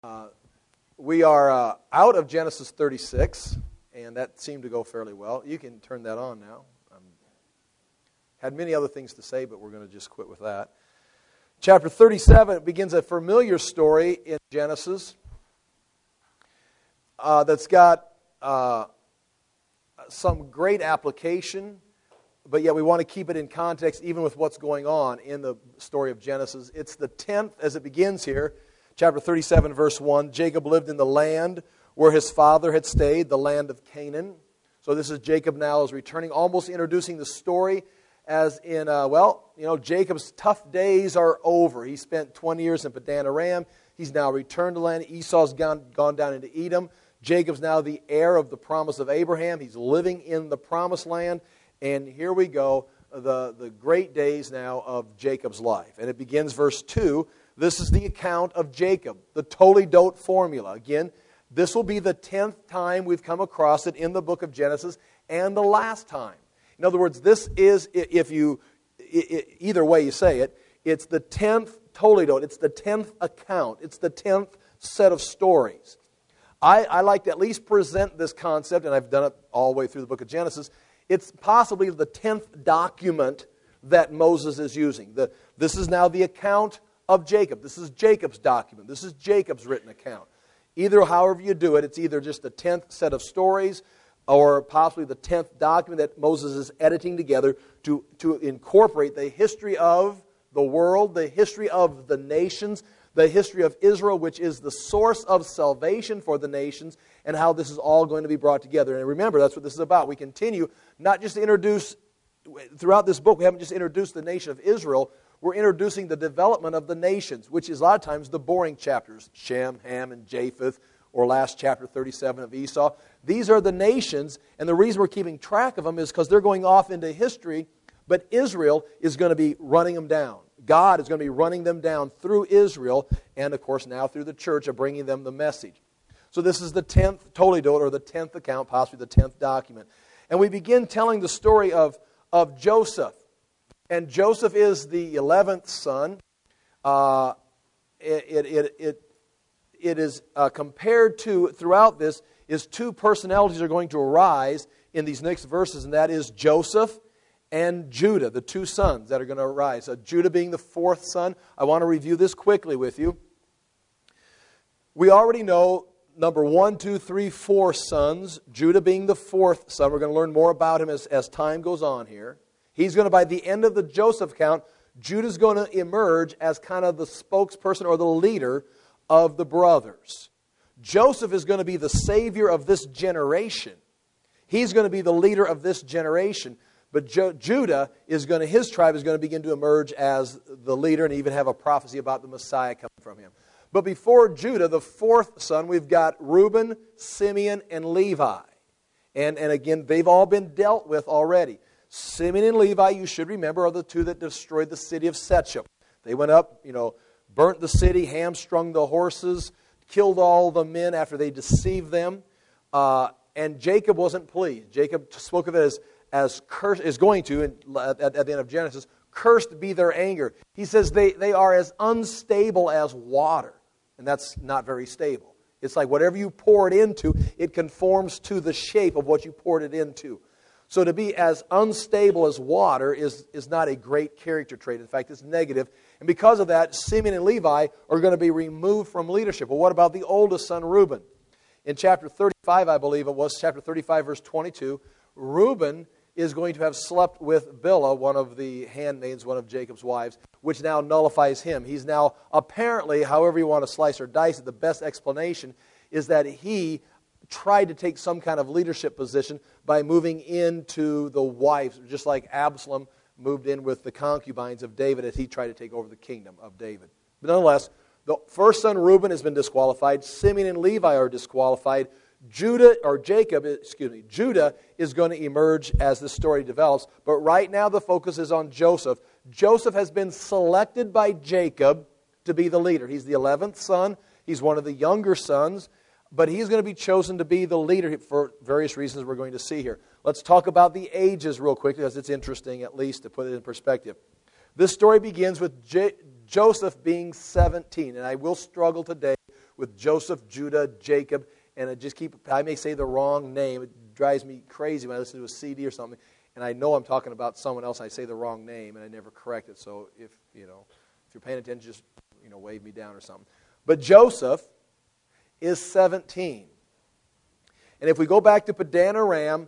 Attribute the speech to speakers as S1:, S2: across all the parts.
S1: Uh, we are out of Genesis 36, and that seemed to go fairly well. You can turn that on now. Had many other things to say, but we're going to just quit with that. Chapter 37 begins a familiar story in Genesis that's got some great application, but yet we want to keep it in context even with what's going on in the story of Genesis. It's the 10th as it begins here. Chapter 37, verse 1, Jacob lived in the land where his father had stayed, the land of Canaan. So this is Jacob now is returning, almost introducing the story as in, Jacob's tough days are over. He spent 20 years in Padan Aram. He's now returned to land. Esau's gone down into Edom. Jacob's now the heir of the promise of Abraham. He's living in the promised land. And here we go, the great days now of Jacob's life. And it begins verse 2. This is the account of Jacob, the Toledot formula. Again, this will be the 10th time we've come across it in the book of Genesis and the last time. In other words, this is, either way you say it, it's the 10th Toledot. It's the 10th account. It's the 10th set of stories. I like to at least present this concept, and I've done it all the way through the book of Genesis. It's possibly the 10th document that Moses is using. This is now the account of Jacob. This is Jacob's document. This is Jacob's written account. Either however you do it, it's either just the 10th set of stories or possibly the 10th document that Moses is editing together to incorporate the history of the world, the history of the nations, the history of Israel, which is the source of salvation for the nations, and how this is all going to be brought together. And remember, that's what this is about. We continue not just to introduce, throughout this book, we haven't just introduced the nation of Israel, we're introducing the development of the nations, which is a lot of times the boring chapters, Shem, Ham, and Japheth, or last chapter 37 of Esau. These are the nations, and the reason we're keeping track of them is because they're going off into history, but Israel is going to be running them down. God is going to be running them down through Israel, and of course now through the church of bringing them the message. So this is the 10th Toledot, or the 10th account, possibly the 10th document. And we begin telling the story of Joseph. And Joseph is the 11th son. It is compared to, throughout this, is two personalities are going to arise in these next verses, and that is Joseph and Judah, the two sons that are going to arise. Judah being the fourth son. I want to review this quickly with you. We already know number 1, 2, 3, 4 sons, Judah being the fourth son. We're going to learn more about him as time goes on here. He's going to, by the end of the Joseph account, Judah's going to emerge as kind of the spokesperson or the leader of the brothers. Joseph is going to be the savior of this generation. He's going to be the leader of this generation. But Judah is going to, his tribe is going to begin to emerge as the leader and even have a prophecy about the Messiah coming from him. But before Judah, the fourth son, we've got Reuben, Simeon, and Levi. And again, they've all been dealt with already. Simeon and Levi, you should remember, are the two that destroyed the city of Shechem. They went up, burnt the city, hamstrung the horses, killed all the men after they deceived them. And Jacob wasn't pleased. Jacob spoke of it as cursed, is going to, at the end of Genesis, cursed be their anger. He says they are as unstable as water. And that's not very stable. It's like whatever you pour it into, it conforms to the shape of what you poured it into. So to be as unstable as water is not a great character trait. In fact, it's negative. And because of that, Simeon and Levi are going to be removed from leadership. Well, what about the oldest son, Reuben? In chapter 35, I believe it was, chapter 35, verse 22, Reuben is going to have slept with Bilhah, one of the handmaids, one of Jacob's wives, which now nullifies him. He's now apparently, however you want to slice or dice it, the best explanation is that he tried to take some kind of leadership position by moving into the wives, just like Absalom moved in with the concubines of David as he tried to take over the kingdom of David. But nonetheless, the first son Reuben has been disqualified. Simeon and Levi are disqualified. Judah is going to emerge as the story develops. But right now the focus is on Joseph. Joseph has been selected by Jacob to be the leader. He's the 11th son. He's one of the younger sons. But he's going to be chosen to be the leader for various reasons we're going to see here. Let's talk about the ages real quickly, because it's interesting, at least, to put it in perspective. This story begins with Joseph being 17, and I will struggle today with Joseph, Judah, Jacob, and I may say the wrong name. It drives me crazy when I listen to a CD or something, and I know I'm talking about someone else, and I say the wrong name, and I never correct it. So if you're paying attention, just wave me down or something. But Joseph is 17. And if we go back to Padan Aram,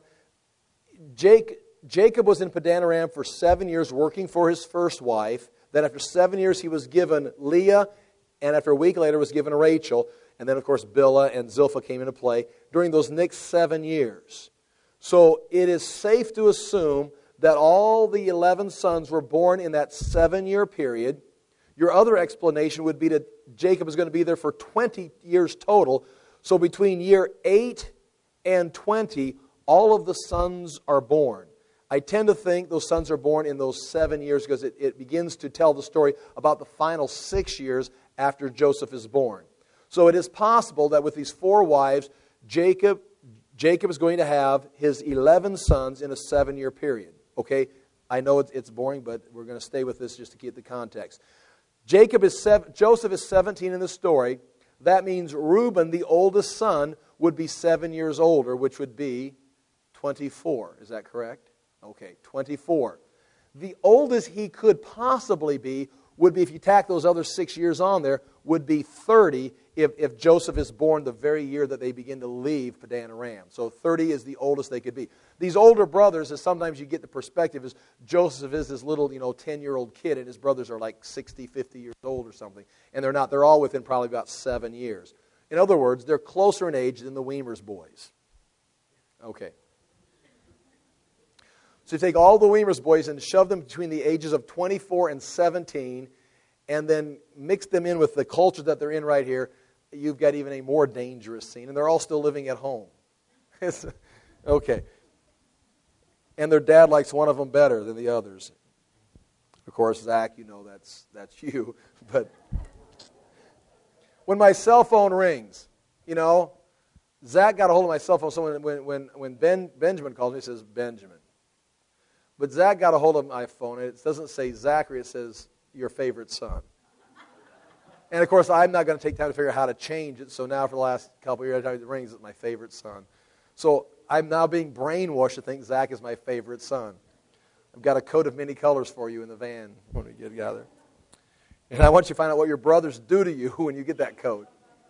S1: Jacob was in Padan Aram for 7 years working for his first wife. Then after 7 years he was given Leah, and after a week later was given Rachel. And then of course Bilhah and Zilpah came into play during those next 7 years. So it is safe to assume that all the 11 sons were born in that 7-year period. Your other explanation would be that Jacob is going to be there for 20 years total. So between year 8 and 20, all of the sons are born. I tend to think those sons are born in those 7 years because it begins to tell the story about the final 6 years after Joseph is born. So it is possible that with these 4 wives, Jacob is going to have his 11 sons in a 7-year period. Okay, I know it's boring, but we're going to stay with this just to keep the context. Joseph is 17 in the story. That means Reuben, the oldest son, would be 7 years older, which would be 24. Is that correct? Okay, 24. The oldest he could possibly be would be, if you tack those other 6 years on there, would be 30 if Joseph is born the very year that they begin to leave Padan Aram. So 30 is the oldest they could be. These older brothers, as sometimes you get the perspective, is Joseph is this little 10-year-old kid, and his brothers are like 60, 50 years old or something. And they're not. They're all within probably about 7 years. In other words, they're closer in age than the Weimers boys. Okay. So you take all the Weimers boys and shove them between the ages of 24 and 17, and then mix them in with the culture that they're in right here, you've got even a more dangerous scene. And they're all still living at home. Okay. And their dad likes one of them better than the others. Of course, Zach, that's you. But when my cell phone rings, Zach got a hold of my cell phone. So when Benjamin calls me, he says, Benjamin. But Zach got a hold of my phone, and it doesn't say Zachary, it says your favorite son. And of course, I'm not going to take time to figure out how to change it, so now for the last couple of years, every time it rings, it's my favorite son. So I'm now being brainwashed to think Zach is my favorite son. I've got a coat of many colors for you in the van when we get together. And I want you to find out what your brothers do to you when you get that coat.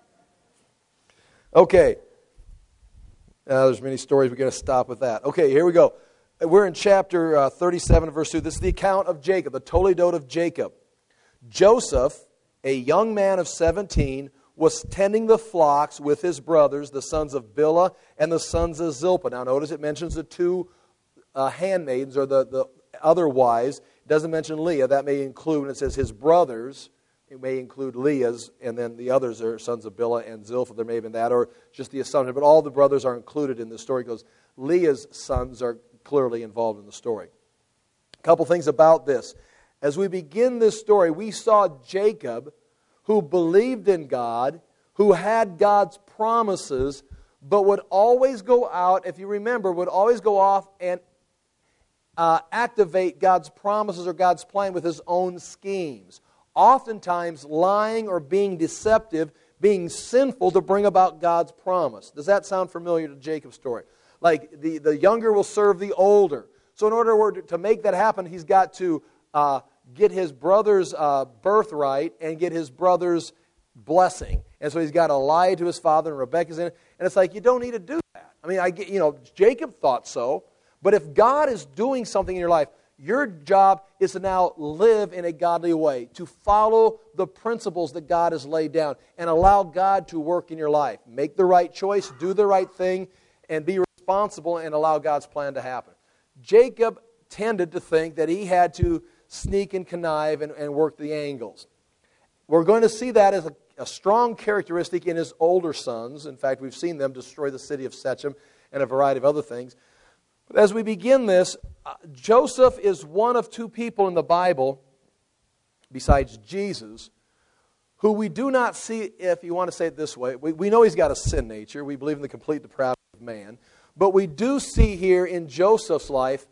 S1: Okay. There's many stories. We've got to stop with that. Okay, here we go. We're in chapter 37, verse 2. This is the account of Jacob, the Toledot of Jacob. Joseph, a young man of 17, was tending the flocks with his brothers, the sons of Bilhah and the sons of Zilpah. Now notice it mentions the 2 handmaidens, or the other wives. It doesn't mention Leah. That may include, when it says his brothers, it may include Leah's, and then the others are sons of Bilhah and Zilpah. There may have been that, or just the assumption. But all the brothers are included in the story because Leah's sons are clearly involved in the story. A couple things about this. As we begin this story, we saw Jacob, who believed in God, who had God's promises, but would always go out, if you remember, would always go off and activate God's promises or God's plan with his own schemes. Oftentimes lying or being deceptive, being sinful to bring about God's promise. Does that sound familiar to Jacob's story? Like the younger will serve the older. So in order to make that happen, he's got to get his brother's birthright and get his brother's blessing. And so he's got to lie to his father, and Rebekah's in it. And it's like, you don't need to do that. I mean, Jacob thought so. But if God is doing something in your life, your job is to now live in a godly way, to follow the principles that God has laid down and allow God to work in your life. Make the right choice, do the right thing, and be responsible and allow God's plan to happen. Jacob tended to think that he had to sneak and connive and work the angles. We're going to see that as a strong characteristic in his older sons. In fact, we've seen them destroy the city of Shechem and a variety of other things. But as we begin this, Joseph is one of 2 people in the Bible, besides Jesus, who we do not see, if you want to say it this way, we know he's got a sin nature. We believe in the complete depravity of man. But we do see here in Joseph's life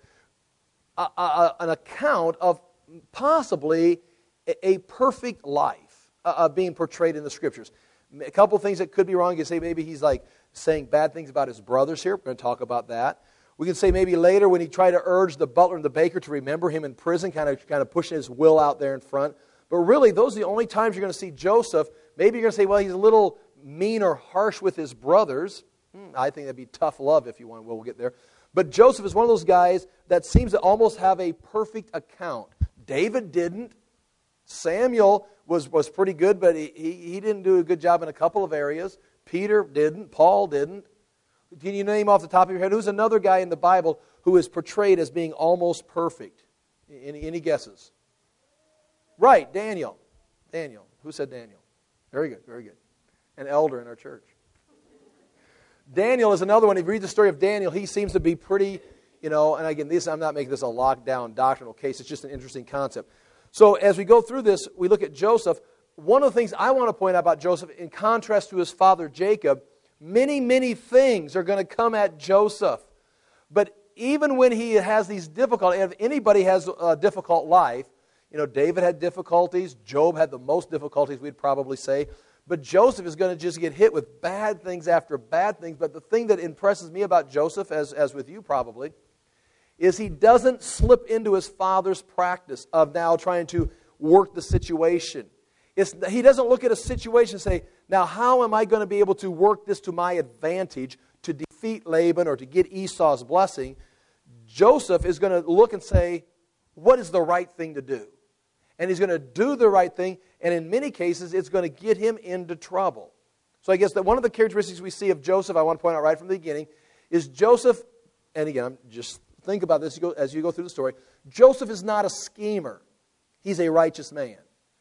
S1: an account of possibly a perfect life being portrayed in the Scriptures. A couple things that could be wrong. You can say maybe he's like saying bad things about his brothers here. We're going to talk about that. We can say maybe later when he tried to urge the butler and the baker to remember him in prison, kind of pushing his will out there in front. But really, those are the only times you're going to see Joseph. Maybe you're going to say, well, he's a little mean or harsh with his brothers. I think that'd be tough love if you want. We'll get there. But Joseph is one of those guys that seems to almost have a perfect account. David didn't. Samuel was pretty good, but he didn't do a good job in a couple of areas. Peter didn't. Paul didn't. Can you name off the top of your head who's another guy in the Bible who is portrayed as being almost perfect? Any guesses? Right, Daniel. Daniel. Who said Daniel? Very good, very good. An elder in our church. Daniel is another one. If you read the story of Daniel, he seems to be pretty, and again, I'm not making this a lockdown doctrinal case. It's just an interesting concept. So as we go through this, we look at Joseph. One of the things I want to point out about Joseph, in contrast to his father Jacob, many, many things are going to come at Joseph. But even when he has these difficulties, if anybody has a difficult life, David had difficulties, Job had the most difficulties, we'd probably say. But Joseph is going to just get hit with bad things after bad things. But the thing that impresses me about Joseph, as with you probably, is he doesn't slip into his father's practice of now trying to work the situation. He doesn't look at a situation and say, now how am I going to be able to work this to my advantage to defeat Laban or to get Esau's blessing? Joseph is going to look and say, what is the right thing to do? And he's going to do the right thing, and in many cases, it's going to get him into trouble. So I guess that one of the characteristics we see of Joseph, I want to point out right from the beginning, is Joseph, and again, just think about this as you go through the story, Joseph is not a schemer. He's a righteous man.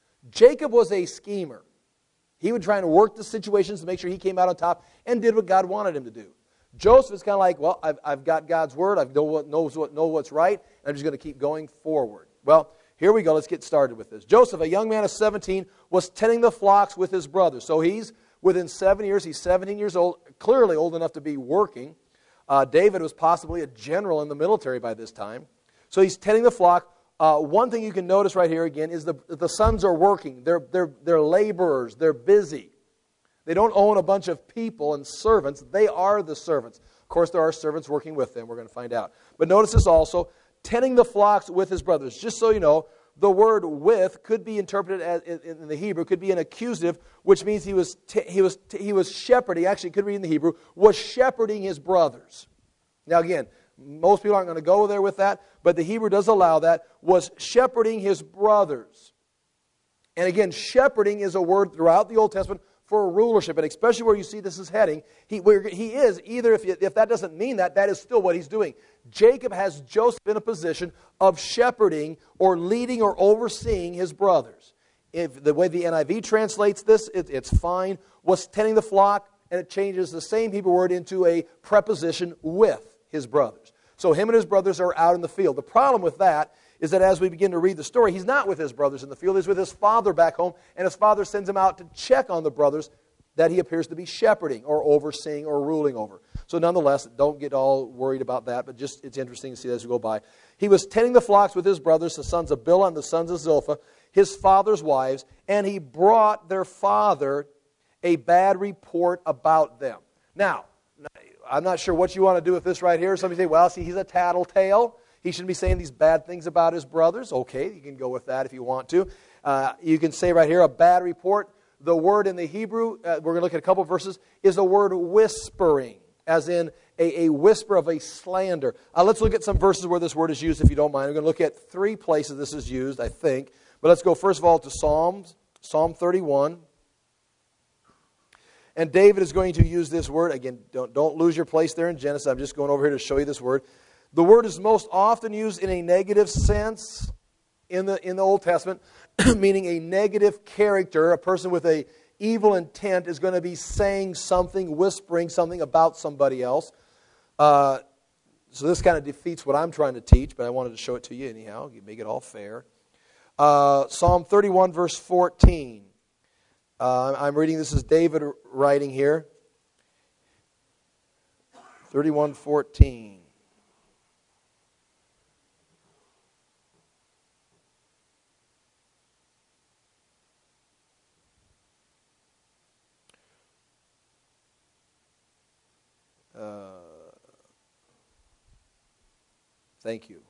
S1: Jacob was a schemer. He would try to work the situations to make sure he came out on top and did what God wanted him to do. Joseph is kind of like, well, I've got God's word. I know what's right, and I'm just going to keep going forward. Well, here we go. Let's get started with this. Joseph, a young man of 17, was tending the flocks with his brothers. So he's within 7 years. He's 17 years old, clearly old enough to be working. David was possibly a general in the military by this time. So he's tending the flock. One thing you can notice right here again is the sons are working. They're laborers. They're busy. They don't own a bunch of people and servants. They are the servants. Of course, there are servants working with them. We're going to find out. But notice this also. Tending the flocks with his brothers. Just so you know, the word with could be interpreted as, in the Hebrew, could be an accusative, which means he was shepherding, actually it could be in the Hebrew, was shepherding his brothers. Now again, most people aren't going to go there with that, but the Hebrew does allow that, was shepherding his brothers. And again, shepherding is a word throughout the Old Testament for rulership, and especially where you see this is heading, he is, either if that doesn't mean that is still what he's doing. Jacob has Joseph in a position of shepherding or leading or overseeing his brothers. If the way the NIV translates this, it's fine. Was tending the flock, and it changes the same Hebrew word into a preposition with his brothers. So him and his brothers are out in the field. The problem with that is that as we begin to read the story, he's not with his brothers in the field. He's with his father back home, and his father sends him out to check on the brothers that he appears to be shepherding or overseeing or ruling over. So nonetheless, don't get all worried about that, but just it's interesting to see as we go by. He was tending the flocks with his brothers, the sons of Bilhah and the sons of Zilpah, his father's wives, and he brought their father a bad report about them. Now, I'm not sure what you want to do with this right here. Somebody say, well, see, he's a tattletale. He shouldn't be saying these bad things about his brothers. Okay, you can go with that if you want to. You can say right here, a bad report. The word in the Hebrew, we're going to look at a couple of verses, is the word whispering, as in a whisper of a slander. Let's look at some verses where this word is used, if you don't mind. We're going to look at 3 places this is used, I think. But let's go first of all to Psalm 31. And David is going to use this word. Again, don't lose your place there in Genesis. I'm just going over here to show you this word. The word is most often used in a negative sense in the Old Testament, meaning a negative character, a person with a evil intent is going to be saying something, whispering something about somebody else. So this kind of defeats what I'm trying to teach, but I wanted to show it to you anyhow. You make it all fair. Psalm 31, verse 14. I'm reading, this is David writing here. 31:14. Thank you.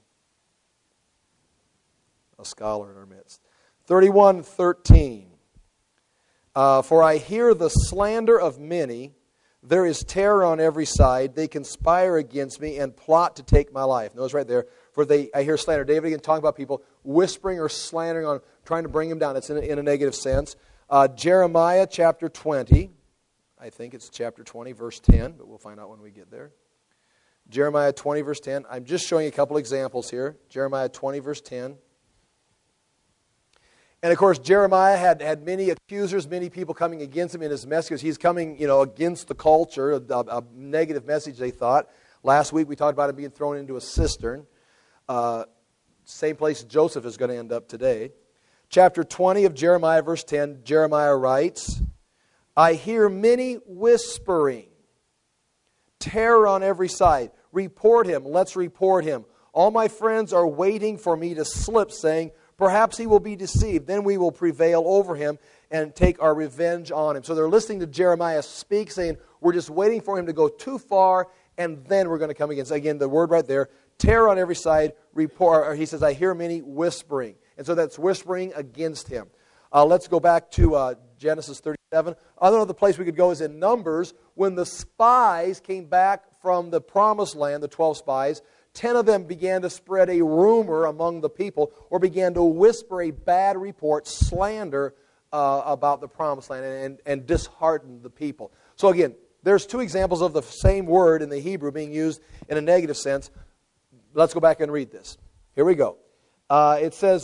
S1: A scholar in our midst. 31:13. For I hear the slander of many. There is terror on every side. They conspire against me and plot to take my life. Notice right there. I hear slander. David again talking about people whispering or slandering on, trying to bring him down. It's in a negative sense. Jeremiah chapter 20. I think it's chapter 20, verse 10, but we'll find out when we get there. Jeremiah 20, verse 10. I'm just showing you a couple examples here. Jeremiah 20, verse 10. And of course, Jeremiah had many accusers, many people coming against him in his message. He's coming, against the culture, a negative message, they thought. Last week we talked about him being thrown into a cistern. Same place Joseph is going to end up today. Chapter 20 of Jeremiah, verse 10, Jeremiah writes, I hear many whispering, terror on every side. Report him, let's report him. All my friends are waiting for me to slip, saying, perhaps he will be deceived. Then we will prevail over him and take our revenge on him. So they're listening to Jeremiah speak, saying, we're just waiting for him to go too far, and then we're going to come against. Again, the word right there, terror on every side, report. Or he says, I hear many whispering. And so that's whispering against him. Let's go back to Genesis 37. Another place we could go is in Numbers. When the spies came back from the promised land, the 12 spies, 10 of them began to spread a rumor among the people, or began to whisper a bad report, slander about the promised land, and dishearten the people. So again, there's two examples of the same word in the Hebrew being used in a negative sense. Let's go back and read this. Here we go. It says,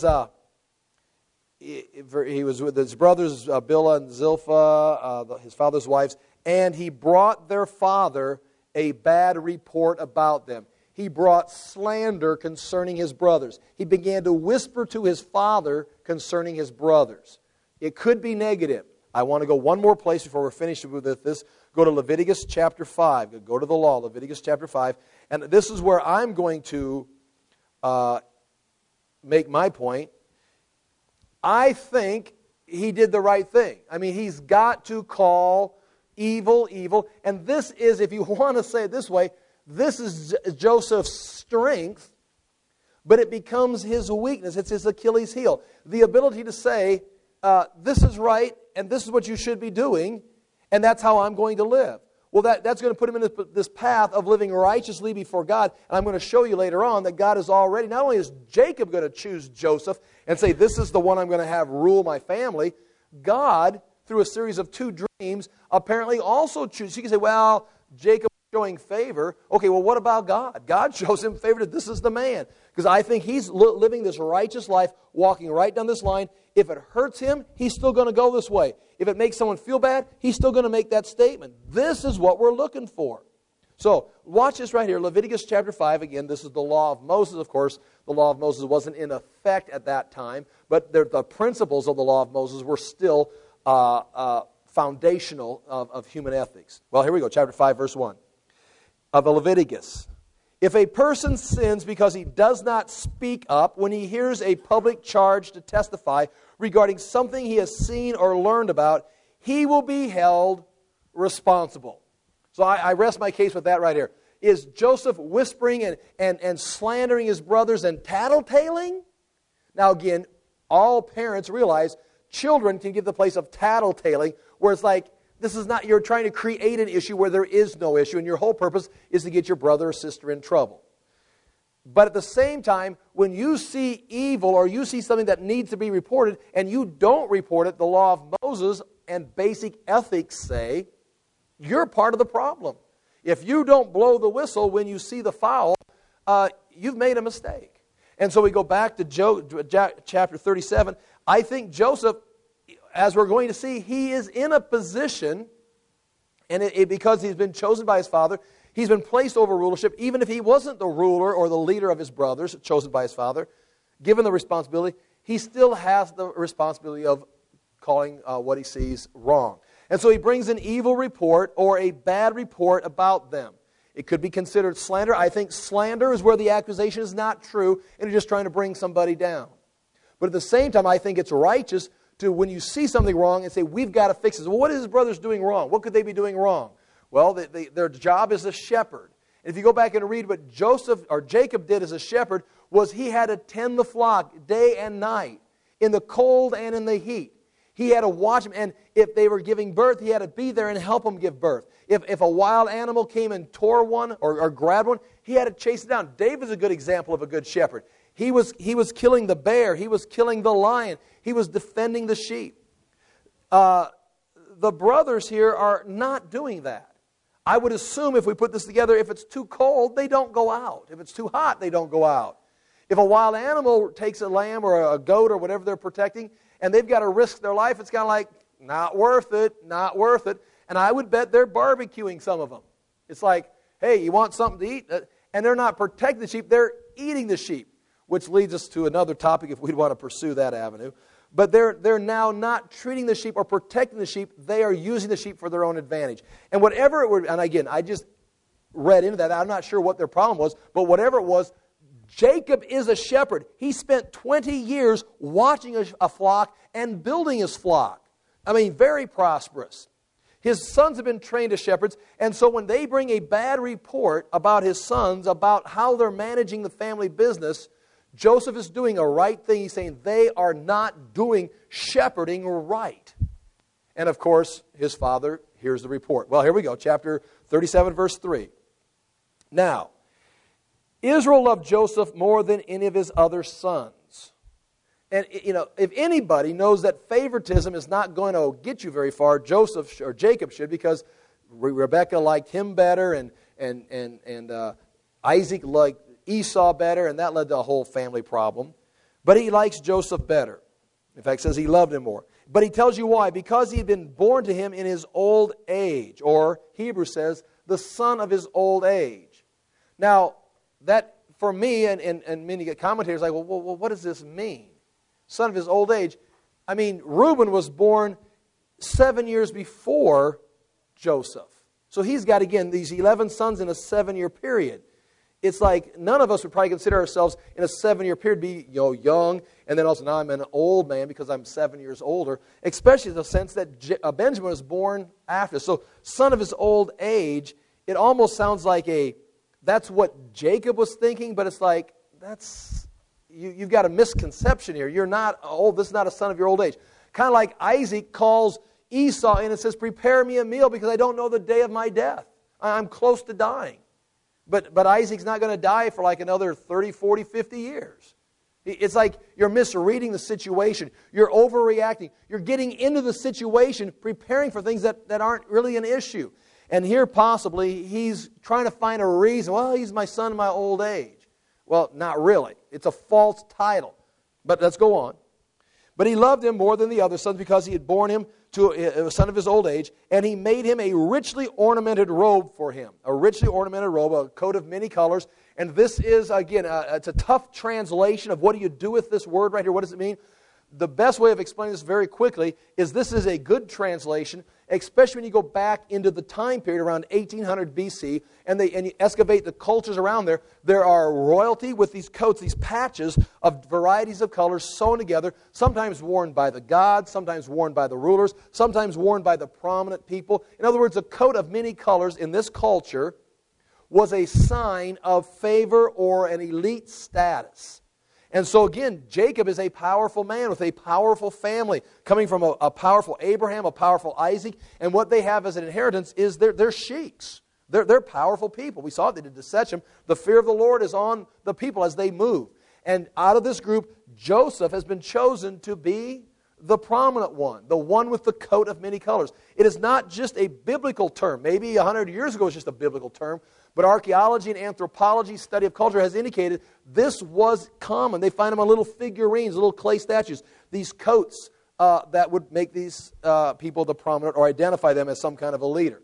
S1: he was with his brothers, Bilhah and Zilpah, his father's wives, and he brought their father a bad report about them. He brought slander concerning his brothers. He began to whisper to his father concerning his brothers. It could be negative. I want to go one more place before we're finished with this. Go to Leviticus chapter 5. Go to the law, Leviticus chapter 5. And this is where I'm going to make my point. I think he did the right thing. I mean, he's got to call evil, evil. And this is, if you want to say it this way, this is Joseph's strength, but it becomes his weakness. It's his Achilles heel. The ability to say, this is right, and this is what you should be doing, and that's how I'm going to live. Well, that's going to put him in this path of living righteously before God. And I'm going to show you later on that God is already, not only is Jacob going to choose Joseph and say, this is the one I'm going to have rule my family, God, through a series of two dreams, apparently also chooses. You can say, well, Jacob showing favor. Okay, well, what about God? God shows him favor that this is the man. Because I think he's living this righteous life, walking right down this line. If it hurts him, he's still going to go this way. If it makes someone feel bad, he's still going to make that statement. This is what we're looking for. So, watch this right here. Leviticus chapter 5, again, this is the law of Moses, of course. The law of Moses wasn't in effect at that time, but the principles of the law of Moses were still foundational of human ethics. Well, here we go, chapter 5, verse 1. Of Leviticus. If a person sins because he does not speak up when he hears a public charge to testify regarding something he has seen or learned about, he will be held responsible. So I rest my case with that right here. Is Joseph whispering and slandering his brothers and tattletaling? Now again, all parents realize children can give the place of tattletaling, where it's like, this is not, you're trying to create an issue where there is no issue, and your whole purpose is to get your brother or sister in trouble. But at the same time, when you see evil or you see something that needs to be reported and you don't report it, the law of Moses and basic ethics say, you're part of the problem. If you don't blow the whistle when you see the foul, you've made a mistake. And so we go back to chapter 37. I think Joseph, as we're going to see, he is in a position, and because he's been chosen by his father, he's been placed over rulership, even if he wasn't the ruler or the leader of his brothers, chosen by his father, given the responsibility, he still has the responsibility of calling what he sees wrong. And so he brings an evil report or a bad report about them. It could be considered slander. I think slander is where the accusation is not true and you're just trying to bring somebody down. But at the same time, I think it's righteous to, when you see something wrong, and say, we've got to fix this. Well, what is his brothers doing wrong? What could they be doing wrong? Well, their job is a shepherd. And if you go back and read what Jacob did as a shepherd, was he had to tend the flock day and night, in the cold and in the heat. He had to watch them, and if they were giving birth, he had to be there and help them give birth. If a wild animal came and tore one or grabbed one, he had to chase it down. David's a good example of a good shepherd. He was killing the bear. He was killing the lion. He was defending the sheep. The brothers here are not doing that. I would assume if we put this together, if it's too cold, they don't go out. If it's too hot, they don't go out. If a wild animal takes a lamb or a goat or whatever they're protecting, and they've got to risk their life, it's kind of like, not worth it, not worth it. And I would bet they're barbecuing some of them. It's like, hey, you want something to eat? And they're not protecting the sheep, they're eating the sheep, which leads us to another topic if we'd want to pursue that avenue. But they're now not treating the sheep or protecting the sheep. They are using the sheep for their own advantage. And whatever it would, and again, I just read into that. I'm not sure what their problem was, but whatever it was, Jacob is a shepherd. He spent 20 years watching a flock and building his flock. I mean, very prosperous. His sons have been trained as shepherds, and so when they bring a bad report about his sons, about how they're managing the family business, Joseph is doing a right thing. He's saying they are not doing shepherding right. And of course, his father hears the report. Well, here we go, chapter 37, verse 3. Now, Israel loved Joseph more than any of his other sons. And, you know, if anybody knows that favoritism is not going to get you very far, Joseph or Jacob should, because Rebekah liked him better, and Isaac liked Esau better, and that led to a whole family problem. But he likes Joseph better. In fact, says he loved him more. But he tells you why. Because he had been born to him in his old age, or Hebrew says, the son of his old age. Now, that, for me, and many commentators are like, well, what does this mean? Son of his old age. I mean, Reuben was born 7 years before Joseph. So he's got, again, these 11 sons in a 7-year period. It's like none of us would probably consider ourselves in a 7-year period be young, and then also now I'm an old man because I'm 7 years older, especially in the sense that Benjamin was born after. So son of his old age, it almost sounds like that's what Jacob was thinking, but it's like, you've got a misconception here. You're not old. This is not a son of your old age. Kind of like Isaac calls Esau in and says, prepare me a meal because I don't know the day of my death. I'm close to dying. But Isaac's not going to die for like another 30, 40, 50 years. It's like you're misreading the situation. You're overreacting. You're getting into the situation, preparing for things that aren't really an issue. And here possibly he's trying to find a reason. Well, he's my son in my old age. Well, not really. It's a false title. But let's go on. But he loved him more than the other sons because he had borne him to a son of his old age, and he made him a richly ornamented robe for him. A richly ornamented robe, a coat of many colors. And this is, again, it's a tough translation of what do you do with this word right here. What does it mean? The best way of explaining this very quickly is this is a good translation, especially when you go back into the time period around 1800 BC and you excavate the cultures around there. There are royalty with these coats, these patches of varieties of colors sewn together, sometimes worn by the gods, sometimes worn by the rulers, sometimes worn by the prominent people. In other words, a coat of many colors in this culture was a sign of favor or an elite status. And so again, Jacob is a powerful man with a powerful family, coming from a powerful Abraham, a powerful Isaac, and what they have as an inheritance is they're sheiks. They're powerful people. We saw it, they did to Shechem. The fear of the Lord is on the people as they move. And out of this group, Joseph has been chosen to be the prominent one, the one with the coat of many colors. It is not just a biblical term. Maybe 100 years ago it was just a biblical term, but archaeology and anthropology, study of culture, has indicated this was common. They find them on little figurines, little clay statues, these coats that would make these people the prominent or identify them as some kind of a leader.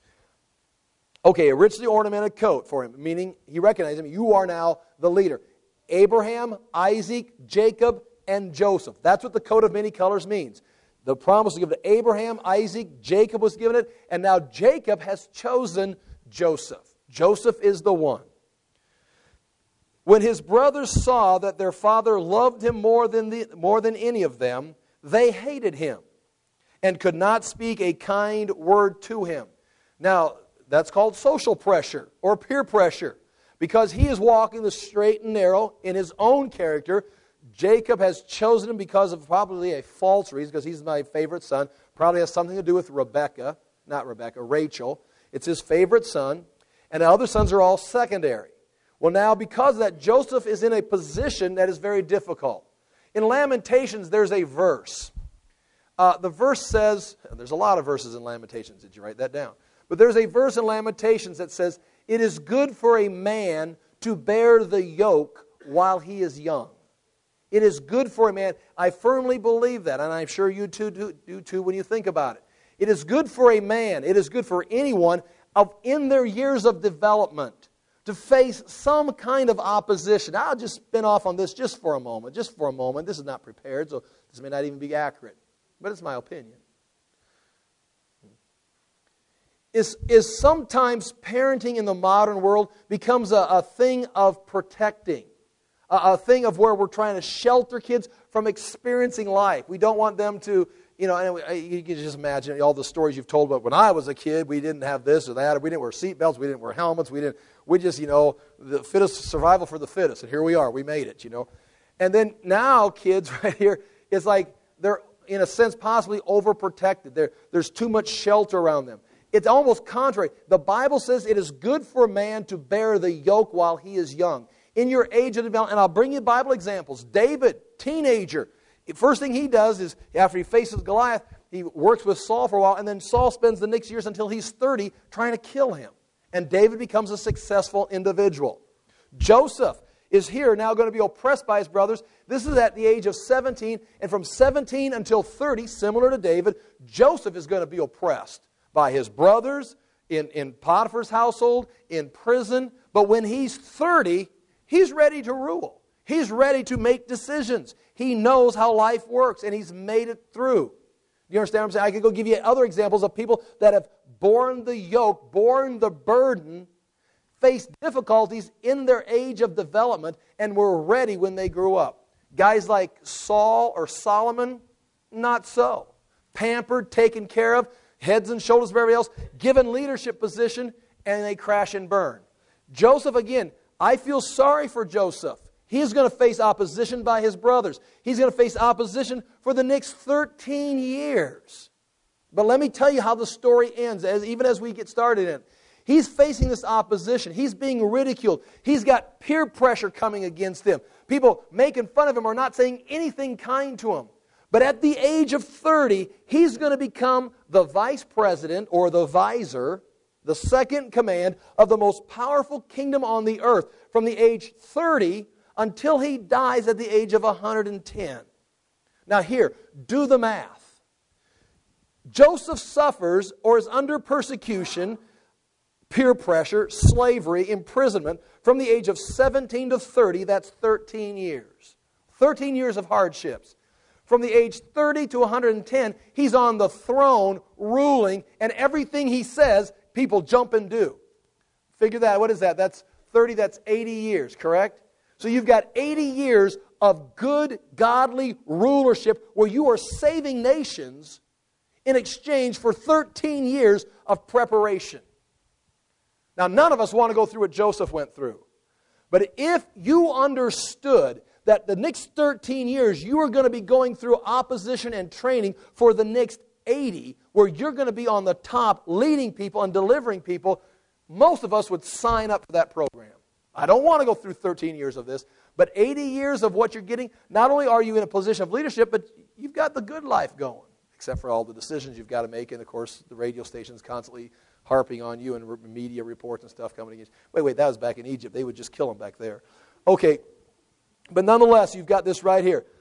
S1: Okay, a richly ornamented coat for him, meaning he recognized him. You are now the leader. Abraham, Isaac, Jacob, and Joseph. That's what the coat of many colors means. The promise was given to Abraham, Isaac, Jacob was given it, and now Jacob has chosen Joseph. Joseph is the one. When his brothers saw that their father loved him more than any of them, they hated him and could not speak a kind word to him. Now, That's called social pressure or peer pressure. Because he is walking the straight and narrow in his own character. Jacob has chosen him because of probably a false reason, because he's my favorite son. Probably has something to do with Rachel. It's his favorite son. And the other sons are all secondary. Well, now, because of that, Joseph is in a position that is very difficult. In Lamentations, there's a verse. The verse says, there's a lot of verses in Lamentations. Did you write that down? But there's a verse in Lamentations that says, "It is good for a man to bear the yoke while he is young." It is good for a man. I firmly believe that, and I'm sure you do too when you think about it. It is good for a man, it is good for anyone in their years of development to face some kind of opposition. I'll just spin off on this just for a moment. This is not prepared, so this may not even be accurate, but it's my opinion. Is sometimes parenting in the modern world becomes a thing of protecting, a thing of where we're trying to shelter kids from experiencing life. We don't want them to, you can just imagine all the stories you've told about when I was a kid, we didn't have this or that, or we didn't wear seatbelts, we didn't wear helmets, the fittest survival for the fittest, and here we are, we made it, And then now kids right here, it's like they're, in a sense, possibly overprotected. There's too much shelter around them. It's almost contrary. The Bible says it is good for a man to bear the yoke while he is young. In your age of development, and I'll bring you Bible examples. David, teenager. First thing he does is, after he faces Goliath, he works with Saul for a while, and then Saul spends the next years until he's 30 trying to kill him. And David becomes a successful individual. Joseph is here now going to be oppressed by his brothers. This is at the age of 17, and from 17 until 30, similar to David, Joseph is going to be oppressed by his brothers, in Potiphar's household, in prison. But when he's 30, he's ready to rule. He's ready to make decisions. He knows how life works, and he's made it through. You understand what I'm saying? I could go give you other examples of people that have borne the yoke, borne the burden, faced difficulties in their age of development, and were ready when they grew up. Guys like Saul or Solomon, not so. Pampered, taken care of, heads and shoulders of everybody else, given leadership position, and they crash and burn. Joseph, again, I feel sorry for Joseph. He's going to face opposition by his brothers. He's going to face opposition for the next 13 years. But let me tell you how the story ends, even as we get started in it. He's facing this opposition. He's being ridiculed. He's got peer pressure coming against him. People making fun of him or not saying anything kind to him. But at the age of 30, he's going to become the vice president or the visor, the second in command of the most powerful kingdom on the earth from the age 30 until he dies at the age of 110. Now here, do the math. Joseph suffers or is under persecution, peer pressure, slavery, imprisonment from the age of 17 to 30, that's 13 years. 13 years of hardships. From the age 30 to 110, he's on the throne ruling, and everything he says, people jump and do. Figure that, what is that? That's 30, that's 80 years, correct? So you've got 80 years of good, godly rulership where you are saving nations in exchange for 13 years of preparation. Now, none of us want to go through what Joseph went through. But if you understood that the next 13 years you are going to be going through opposition and training for the next 80, where you're going to be on the top leading people and delivering people, most of us would sign up for that program. I don't want to go through 13 years of this, but 80 years of what you're getting, not only are you in a position of leadership, but you've got the good life going, except for all the decisions you've got to make, and of course the radio station's constantly harping on you and media reports and stuff coming against you. Wait, that was back in Egypt. They would just kill them back there. Okay, but nonetheless, you've got this right here.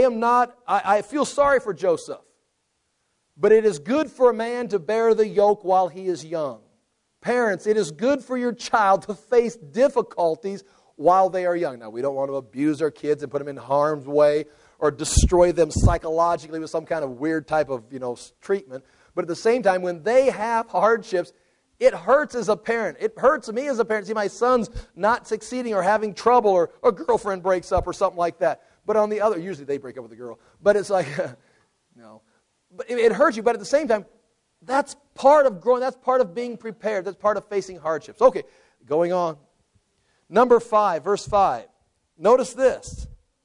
S1: I feel sorry for Joseph, but it is good for a man to bear the yoke while he is young. Parents, it is good for your child to face difficulties while they are young. Now, we don't want to abuse our kids and put them in harm's way or destroy them psychologically with some kind of weird type of, treatment. But at the same time, when they have hardships, it hurts as a parent. It hurts me as a parent. See, my son's not succeeding or having trouble, or a girlfriend breaks up or something like that. But on the other, usually they break up with the girl. But it's like, no. But it hurts you. But at the same time, that's part of growing. That's part of being prepared. That's part of facing hardships. Okay, going on. Number 5, verse 5. Notice this.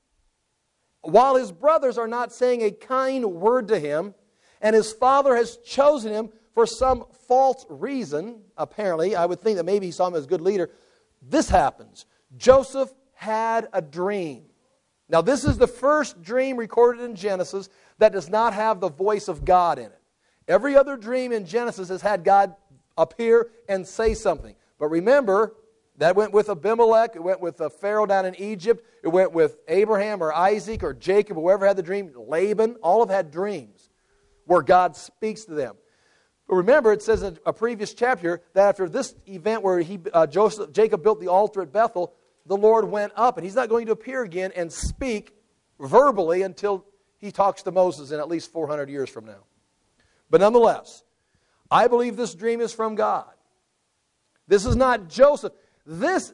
S1: While his brothers are not saying a kind word to him, and his father has chosen him for some false reason, apparently, I would think that maybe he saw him as a good leader, this happens. Joseph had a dream. Now, this is the first dream recorded in Genesis that does not have the voice of God in it. Every other dream in Genesis has had God appear and say something. But remember, that went with Abimelech, it went with Pharaoh down in Egypt, it went with Abraham or Isaac or Jacob, whoever had the dream, Laban, all have had dreams where God speaks to them. But remember, it says in a previous chapter that after this event where Jacob built the altar at Bethel, the Lord went up, and He's not going to appear again and speak verbally until He talks to Moses in at least 400 years from now. But nonetheless, I believe this dream is from God. This is not Joseph. This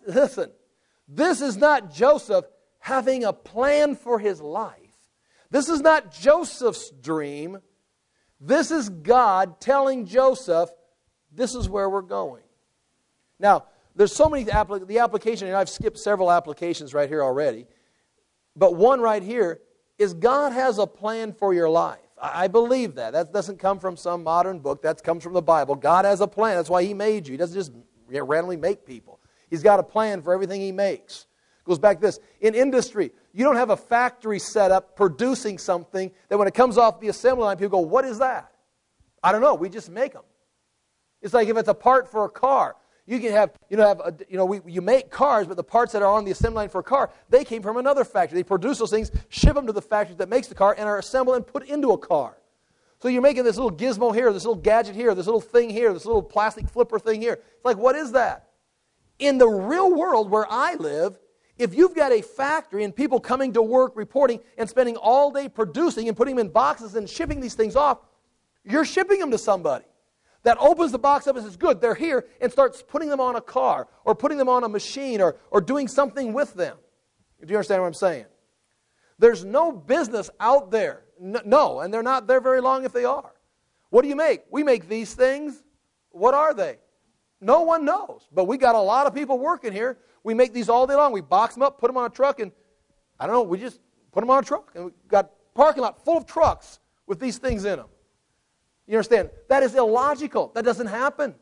S1: is not Joseph having a plan for his life. This is not Joseph's dream. This is God telling Joseph, this is where we're going. Now, there's so many, the application, and I've skipped several applications right here already, but one right here is God has a plan for your life. I believe that. That doesn't come from some modern book. That comes from the Bible. God has a plan. That's why He made you. He doesn't just randomly make people. He's got a plan for everything He makes. It goes back to this. In industry, you don't have a factory set up producing something that when it comes off the assembly line, people go, what is that? I don't know. We just make them. It's like if it's a part for a car. You can have, you make cars, but the parts that are on the assembly line for a car, they came from another factory. They produce those things, ship them to the factory that makes the car, and are assembled and put into a car. So you're making this little gizmo here, this little gadget here, this little thing here, this little plastic flipper thing here. It's like, what is that? In the real world where I live, if you've got a factory and people coming to work, reporting, and spending all day producing and putting them in boxes and shipping these things off, you're shipping them to somebody that opens the box up and says, good, they're here, and starts putting them on a car or putting them on a machine or doing something with them. Do you understand what I'm saying? There's no business out there. No, and they're not there very long if they are. What do you make? We make these things. What are they? No one knows. But we got a lot of people working here. We make these all day long. We box them up, put them on a truck, and I don't know, we just put them on a truck. And we've got a parking lot full of trucks with these things in them. You understand? That is illogical. That doesn't happen.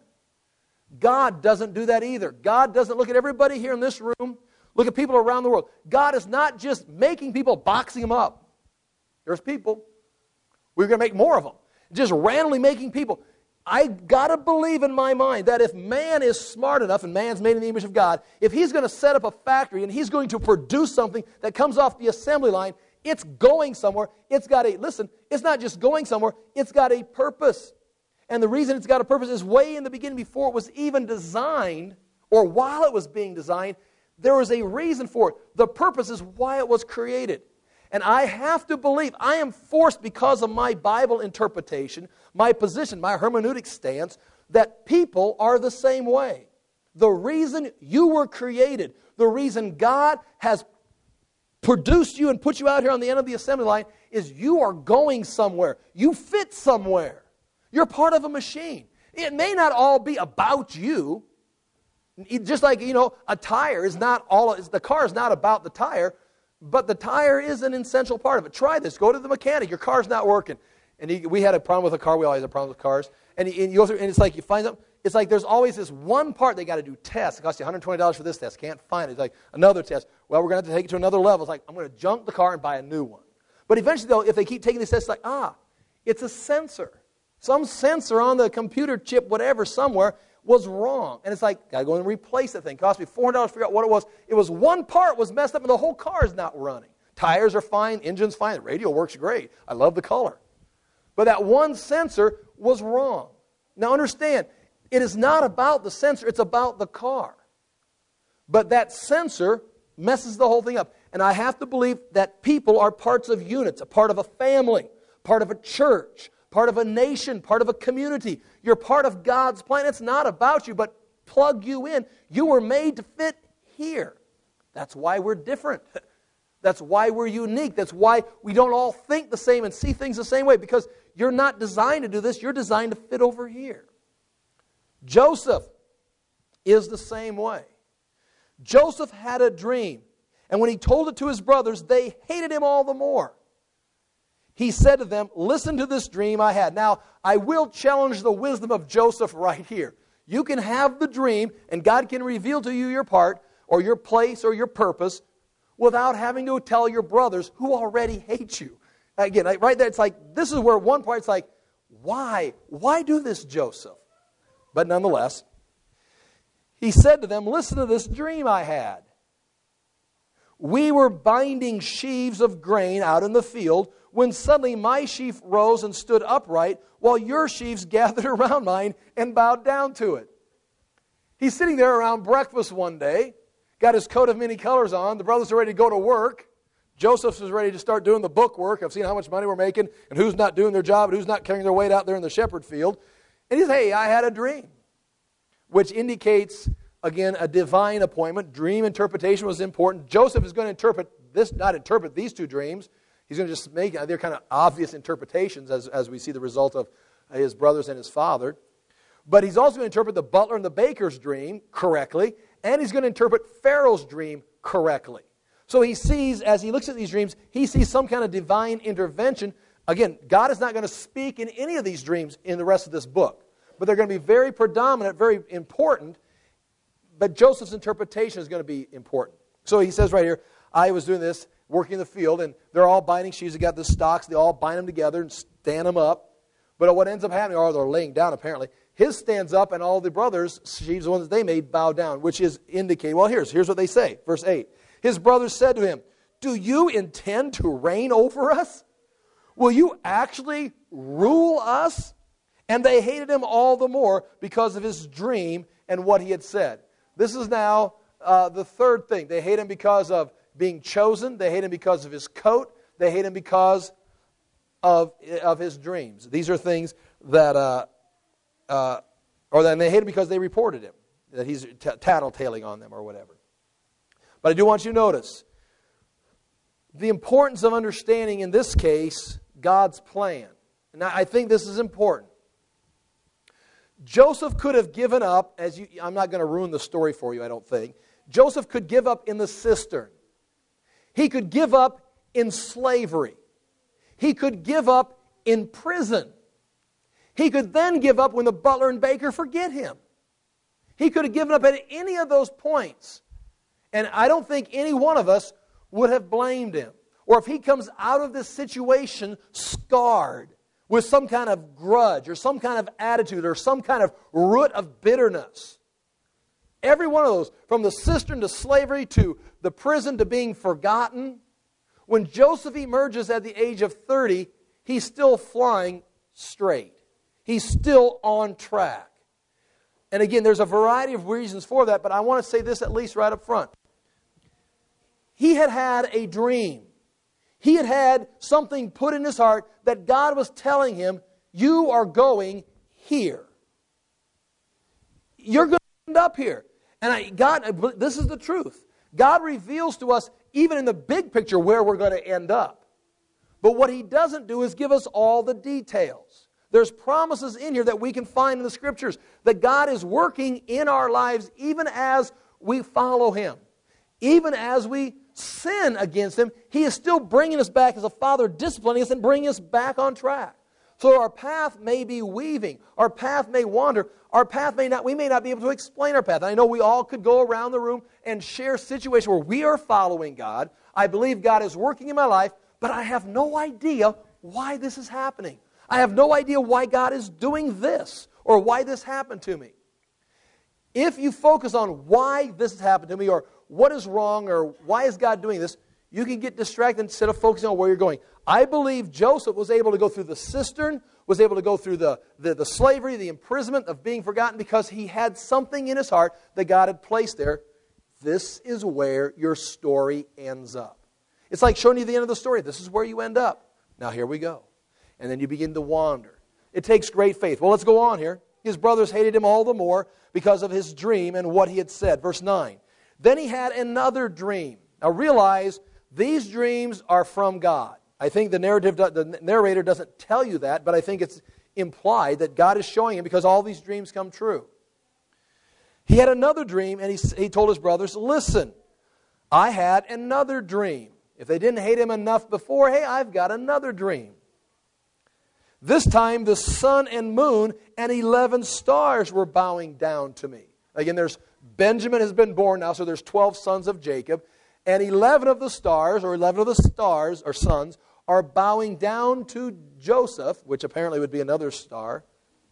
S1: God doesn't do that either. God doesn't look at everybody here in this room, look at people around the world. God is not just making people, boxing them up. There's people. We're going to make more of them. Just randomly making people. I got to believe in my mind that if man is smart enough, and man's made in the image of God, if he's going to set up a factory and he's going to produce something that comes off the assembly line, it's going somewhere. It's got a, listen, it's not just going somewhere, it's got a purpose. And the reason it's got a purpose is way in the beginning, before it was even designed, or while it was being designed, there was a reason for it. The purpose is why it was created. And I have to believe, I am forced because of my Bible interpretation, my position, my hermeneutic stance, that people are the same way. The reason you were created, the reason God has produced you and put you out here on the end of the assembly line is you are going somewhere. You fit somewhere. You're part of a machine. It may not all be about you. Just like, a tire is not all, the car is not about the tire, but the tire is an essential part of it. Try this. Go to the mechanic. Your car's not working. And we had a problem with a car. We always have problems with cars. And you go through, and it's like you find something. It's like there's always this one part they got to do tests. It costs you $120 for this test. Can't find it. It's like another test. Well, we're going to have to take it to another level. It's like, I'm going to junk the car and buy a new one. But eventually, though, if they keep taking these tests, it's like, it's a sensor. Some sensor on the computer chip, whatever, somewhere, was wrong. And it's like, got to go and replace that thing. It cost me $400 to figure out what it was. It was one part was messed up and the whole car is not running. Tires are fine. Engine's fine. The radio works great. I love the color. But that one sensor was wrong. Now understand, it is not about the sensor. It's about the car. But that sensor messes the whole thing up. And I have to believe that people are parts of units, a part of a family, part of a church, part of a nation, part of a community. You're part of God's plan. It's not about you, but plug you in. You were made to fit here. That's why we're different. That's why we're unique. That's why we don't all think the same and see things the same way. Because You're not designed to do this. You're designed to fit over here. Joseph is the same way. Joseph had a dream, and when he told it to his brothers, they hated him all the more. He said to them, listen to this dream I had. Now, I will challenge the wisdom of Joseph right here. You can have the dream, and God can reveal to you your part, or your place, or your purpose, without having to tell your brothers who already hate you. Again, right there, it's like, this is where one part, it's like, why? Why do this, Joseph? But nonetheless, he said to them, listen to this dream I had. We were binding sheaves of grain out in the field when suddenly my sheaf rose and stood upright while your sheaves gathered around mine and bowed down to it. He's sitting there around breakfast one day, got his coat of many colors on. The brothers are ready to go to work. Joseph is ready to start doing the book work of seeing how much money we're making and who's not doing their job and who's not carrying their weight out there in the shepherd field. And he says, hey, I had a dream, which indicates, again, a divine appointment. Dream interpretation was important. Joseph is going to interpret this, not interpret these two dreams. He's going to just make, they're kind of obvious interpretations as we see the result of his brothers and his father. But he's also going to interpret the butler and the baker's dream correctly, and he's going to interpret Pharaoh's dream correctly. So he sees, as he looks at these dreams, he sees some kind of divine intervention. Again, God is not going to speak in any of these dreams in the rest of this book. But they're going to be very predominant, very important. But Joseph's interpretation is going to be important. So he says right here, I was doing this, working in the field, and they're all binding sheaves. They got the stalks. They all bind them together and stand them up. But what ends up happening, or they're laying down apparently, his stands up and all the brothers' sheaves, the ones that they made, bow down, which is indicating, well, here's what they say. Verse 8. His brothers said to him, do you intend to reign over us? Will you actually rule us? And they hated him all the more because of his dream and what he had said. This is now the third thing. They hate him because of being chosen. They hate him because of his coat. They hate him because of his dreams. These are things that, or then they hate him because they reported him, that he's tattletaling on them or whatever. But I do want you to notice the importance of understanding, in this case, God's plan. And I think this is important. Joseph could have given up, I'm not going to ruin the story for you, I don't think. Joseph could give up in the cistern. He could give up in slavery. He could give up in prison. He could then give up when the butler and baker forget him. He could have given up at any of those points. And I don't think any one of us would have blamed him. Or if he comes out of this situation scarred with some kind of grudge or some kind of attitude or some kind of root of bitterness. Every one of those, from the cistern to slavery to the prison to being forgotten, when Joseph emerges at the age of 30, he's still flying straight. He's still on track. And again, there's a variety of reasons for that, but I want to say this at least right up front. He had had a dream. He had had something put in his heart that God was telling him, you are going here. You're going to end up here. And God, this is the truth. God reveals to us, even in the big picture, where we're going to end up. But what He doesn't do is give us all the details. There's promises in here that we can find in the Scriptures that God is working in our lives even as we follow Him. Even as we sin against Him, He is still bringing us back as a Father, disciplining us and bringing us back on track. So our path may be weaving. Our path may wander. Our path may not, we may not be able to explain our path. I know we all could go around the room and share situations where we are following God. I believe God is working in my life, but I have no idea why this is happening. I have no idea why God is doing this or why this happened to me. If you focus on why this has happened to me or what is wrong or why is God doing this, you can get distracted instead of focusing on where you're going. I believe Joseph was able to go through the cistern, was able to go through the slavery, the imprisonment of being forgotten because he had something in his heart that God had placed there. This is where your story ends up. It's like showing you the end of the story. This is where you end up. Now here we go. And then you begin to wander. It takes great faith. Well, let's go on here. His brothers hated him all the more because of his dream and what he had said. Verse 9. Then he had another dream. Now realize these dreams are from God. I think the narrator doesn't tell you that, but I think it's implied that God is showing him because all these dreams come true. He had another dream, and he told his brothers, listen, I had another dream. If they didn't hate him enough before, hey, I've got another dream. This time the sun and moon and 11 stars were bowing down to me. Again, Benjamin has been born now, so there's 12 sons of Jacob. And 11 of the stars, or 11 of the stars, or sons, are bowing down to Joseph, which apparently would be another star.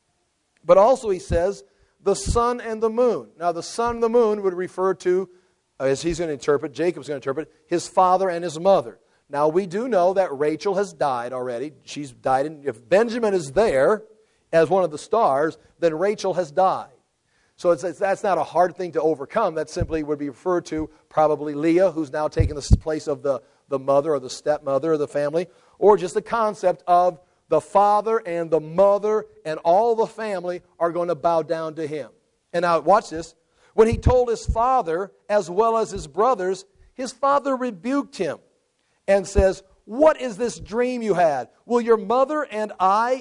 S1: But also, he says, the sun and the moon. Now, the sun and the moon would refer to, as he's going to interpret, Jacob's going to interpret, his father and his mother. Now, we do know that Rachel has died already. She's died. And if Benjamin is there as one of the stars, then Rachel has died. So that's not a hard thing to overcome. That simply would be referred to probably Leah, who's now taken the place of the mother or the stepmother of the family, or just the concept of the father and the mother and all the family are going to bow down to him. And now, watch this. When he told his father as well as his brothers, his father rebuked him and says, what is this dream you had? Will your mother and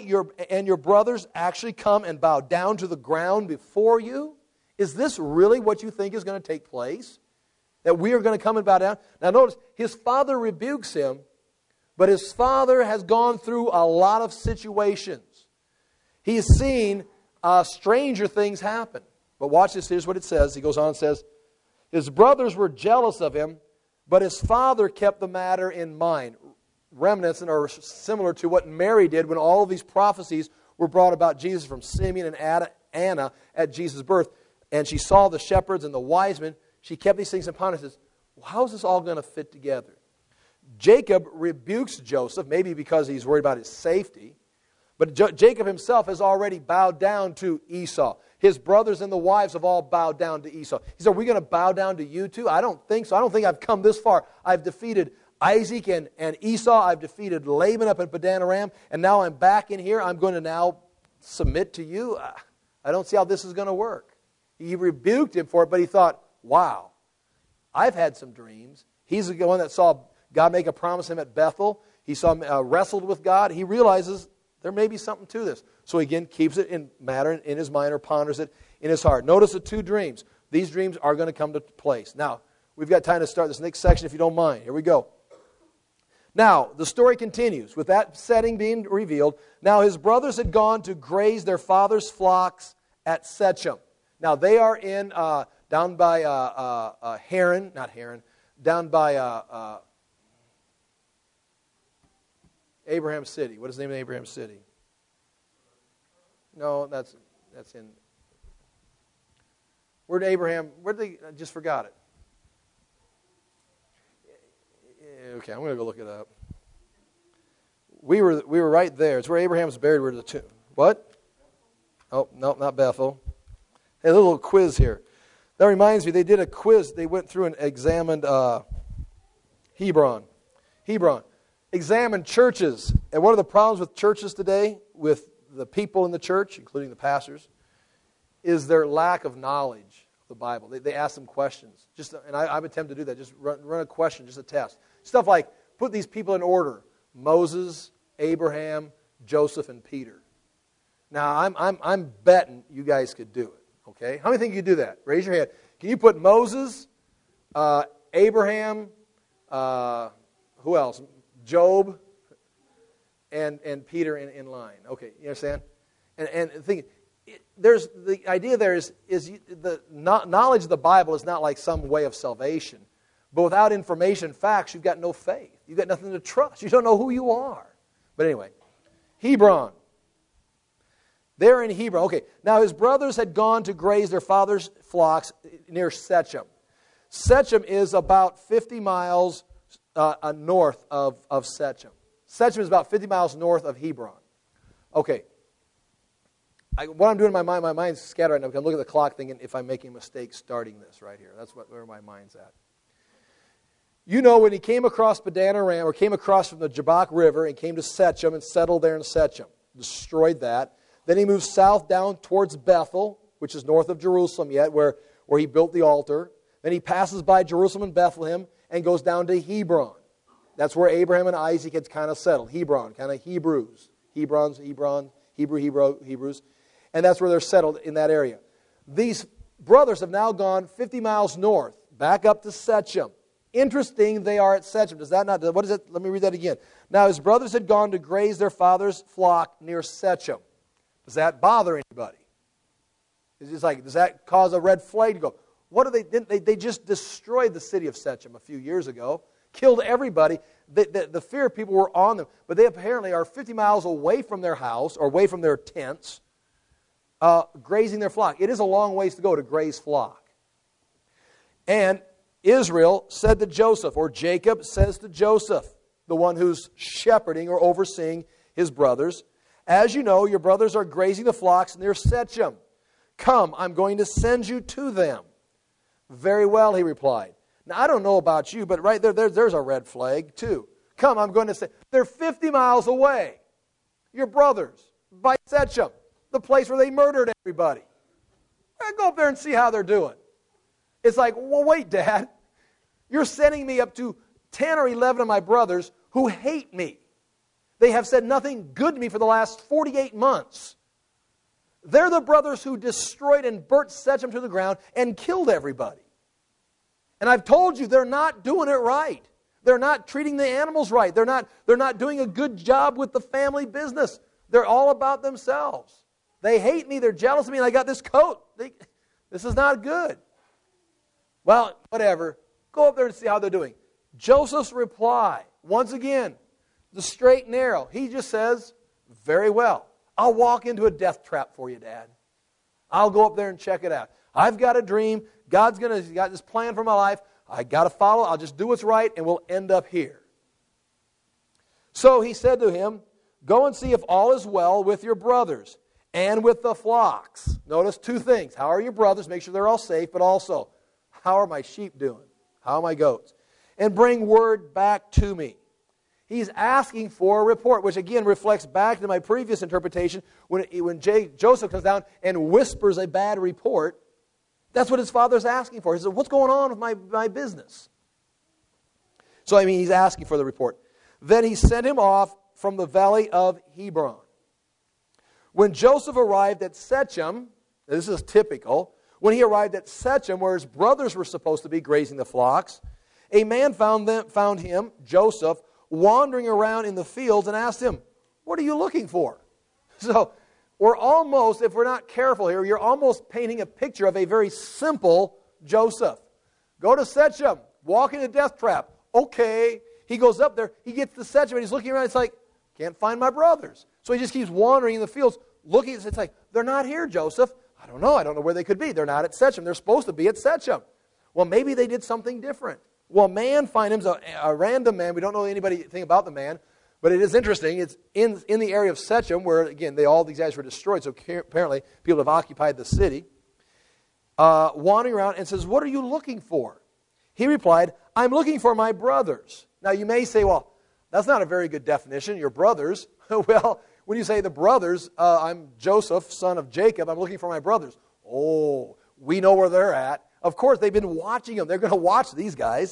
S1: your brothers actually come and bow down to the ground before you? Is this really what you think is going to take place? That we are going to come and bow down? Now notice, his father rebukes him, but his father has gone through a lot of situations. He's seen stranger things happen. But watch this, here's what it says. He goes on and says, his brothers were jealous of him, but his father kept the matter in mind. Remnants are similar to what Mary did when all of these prophecies were brought about Jesus from Simeon and Anna at Jesus' birth. And she saw the shepherds and the wise men. She kept these things upon her and says, well, how is this all going to fit together? Jacob rebukes Joseph, maybe because he's worried about his safety. But Jacob himself has already bowed down to Esau. His brothers and the wives have all bowed down to Esau. He said, are we going to bow down to you too? I don't think so. I don't think I've come this far. I've defeated Isaac and Esau. I've defeated Laban up in Padan Aram. And now I'm back in here. I'm going to now submit to you. I don't see how this is going to work. He rebuked him for it, but he thought, wow, I've had some dreams. He's the one that saw God make a promise to him at Bethel. He saw him wrestled with God. He realizes there may be something to this. So again, keeps it in his mind or ponders it in his heart. Notice the two dreams. These dreams are going to come to place. Now, we've got time to start this next section if you don't mind. Here we go. Now, the story continues with that setting being revealed. Now, his brothers had gone to graze their father's flocks at Shechem. Now, they are in down by down by Abraham City. What is the name of Abraham City? No, that's in. Where did they? I just forgot it. Okay, I'm going to go look it up. We were right there. It's where Abraham's buried. We're the tomb. What? Oh, no, not Bethel. Hey, a little quiz here. That reminds me, they did a quiz. They went through and examined Hebron. Examined churches. And one of the problems with churches today, with the people in the church, including the pastors, is their lack of knowledge of the Bible. They ask them questions. And I've attempted to do that. Just run a question, just a test. Stuff like, put these people in order. Moses, Abraham, Joseph, and Peter. Now, I'm betting you guys could do it. Okay? How many think you could do that? Raise your hand. Can you put Moses, Abraham, who else? Job, and Peter in line. Okay, you understand? And think, there's the idea there is the knowledge of the Bible is not like some way of salvation. But without information, facts, you've got no faith. You've got nothing to trust. You don't know who you are. But anyway, Hebron. They're in Hebron. Okay, now his brothers had gone to graze their father's flocks near Shechem. Shechem is about 50 miles north of Shechem. Shechem is about 50 miles north of Hebron. Okay. What I'm doing in my mind's scattered right now. I'm looking at the clock thinking if I'm making a mistake starting this right here. That's where my mind's at. You know, when he came across Padan Aram, or came across from the Jabbok River and came to Shechem and settled there in Shechem, destroyed that. Then he moved south down towards Bethel, which is north of Jerusalem yet, where he built the altar. Then he passes by Jerusalem and Bethlehem and goes down to Hebron. That's where Abraham and Isaac had kind of settled. Hebron, kind of Hebrews. Hebrews. And that's where they're settled in that area. These brothers have now gone 50 miles north, back up to Shechem. Interesting, they are at Shechem. Does that not, what is it? Let me read that again. Now his brothers had gone to graze their father's flock near Shechem. Does that bother anybody? It's just like, does that cause a red flag to go, what are they just destroyed the city of Shechem a few years ago, killed everybody. The fear of people were on them, but they apparently are 50 miles away from their house, or away from their tents, grazing their flock. It is a long ways to go to graze flock. And Israel said to Joseph, or Jacob says to Joseph, the one who's shepherding or overseeing his brothers, as you know, your brothers are grazing the flocks near Shechem. Come, I'm going to send you to them. Very well, he replied. Now, I don't know about you, but right there's a red flag too. Come, I'm going to say, they're 50 miles away. Your brothers, by Shechem, the place where they murdered everybody. Go up there and see how they're doing. It's like, well, wait, Dad. You're sending me up to 10 or 11 of my brothers who hate me. They have said nothing good to me for the last 48 months. They're the brothers who destroyed and burnt Shechem to the ground and killed everybody. And I've told you, they're not doing it right. They're not treating the animals right. They're not doing a good job with the family business. They're all about themselves. They hate me. They're jealous of me. And I got this coat. This is not good. Well, whatever. Go up there and see how they're doing. Joseph's reply, once again, the straight and narrow. He just says, very well. I'll walk into a death trap for you, Dad. I'll go up there and check it out. I've got a dream. God's got this plan for my life. I got to follow. I'll just do what's right, and we'll end up here. So he said to him, go and see if all is well with your brothers and with the flocks. Notice two things. How are your brothers? Make sure they're all safe, but also, how are my sheep doing? How are my goats? And bring word back to me. He's asking for a report, which again reflects back to my previous interpretation when Joseph comes down and whispers a bad report. That's what his father's asking for. He said, what's going on with my business? So, he's asking for the report. Then he sent him off from the valley of Hebron. When Joseph arrived at Shechem, this is typical, when he arrived at Shechem, where his brothers were supposed to be grazing the flocks, a man found him, Joseph, wandering around in the fields and asked him, what are you looking for? So, we're almost, if we're not careful here, you're almost painting a picture of a very simple Joseph. Go to Shechem, walk in a death trap. Okay. He goes up there, he gets to Shechem, and he's looking around, it's like, can't find my brothers. So he just keeps wandering in the fields, looking, it's like, they're not here, Joseph. I don't know where they could be. They're not at Shechem. They're supposed to be at Shechem. Well, maybe they did something different. Well, a man finds him, a random man. We don't know anything about the man, but it is interesting. It's in the area of Shechem where, again, all these guys were destroyed, so apparently people have occupied the city. Wandering around and says, what are you looking for? He replied, I'm looking for my brothers. Now, you may say, well, that's not a very good definition, your brothers. Well, when you say the brothers, I'm Joseph, son of Jacob, I'm looking for my brothers. Oh, we know where they're at. Of course, they've been watching them. They're going to watch these guys.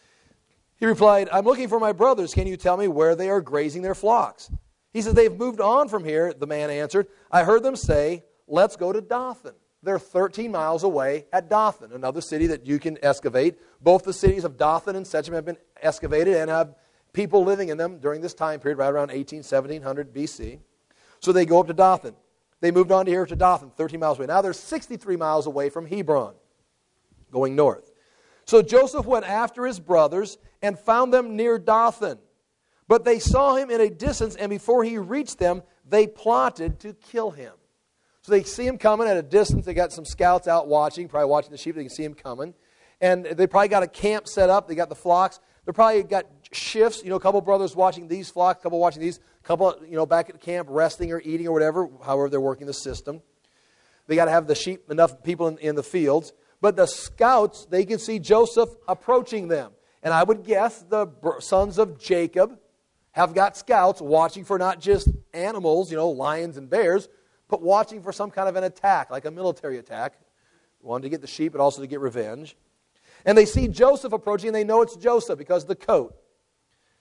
S1: He replied, I'm looking for my brothers. Can you tell me where they are grazing their flocks? He said, they've moved on from here, the man answered. I heard them say, let's go to Dothan. They're 13 miles away at Dothan, another city that you can excavate. Both the cities of Dothan and Shechem have been excavated and have people living in them during this time period, right around 1700 BC. So they go up to Dothan. They moved on to here to Dothan, 13 miles away. Now they're 63 miles away from Hebron, going north. So Joseph went after his brothers and found them near Dothan. But they saw him in a distance, and before he reached them, they plotted to kill him. So they see him coming at a distance. They got some scouts out watching, probably watching the sheep. They can see him coming. And they probably got a camp set up. They got the flocks. They probably got shifts. A couple brothers watching these flocks, a couple watching these, a couple, back at the camp resting or eating or whatever, however they're working the system. They got to have the sheep, enough people in the fields. But the scouts, they can see Joseph approaching them. And I would guess the sons of Jacob have got scouts watching for not just animals, lions and bears, but watching for some kind of an attack, like a military attack. One, to get the sheep, but also to get revenge. And they see Joseph approaching, and they know it's Joseph because of the coat.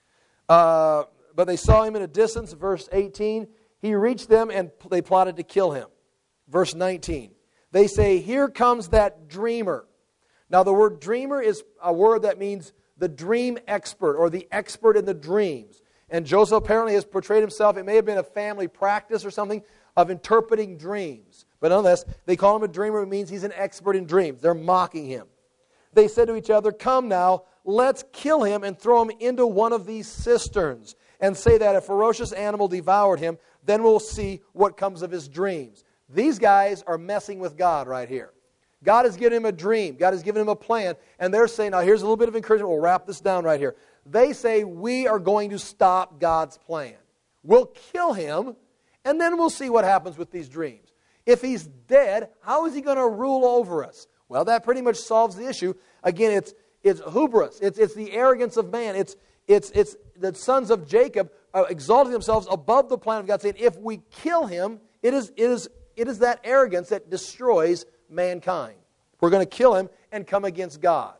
S1: But they saw him in a distance, verse 18. He reached them and they plotted to kill him. Verse 19. They say, here comes that dreamer. Now the word dreamer is a word that means the dream expert or the expert in the dreams. And Joseph apparently has portrayed himself, it may have been a family practice or something, of interpreting dreams. But nonetheless, they call him a dreamer. It means he's an expert in dreams. They're mocking him. They said to each other, come now, let's kill him and throw him into one of these cisterns and say that a ferocious animal devoured him, then we'll see what comes of his dreams. These guys are messing with God right here. God has given him a dream. God has given him a plan. And they're saying, now here's a little bit of encouragement. We'll wrap this down right here. They say, we are going to stop God's plan. We'll kill him, and then we'll see what happens with these dreams. If he's dead, how is he going to rule over us? Well, that pretty much solves the issue. Again, it's hubris. It's the arrogance of man. It's the sons of Jacob exalting themselves above the plan of God, saying, if we kill him, it is that arrogance that destroys mankind. We're going to kill him and come against God.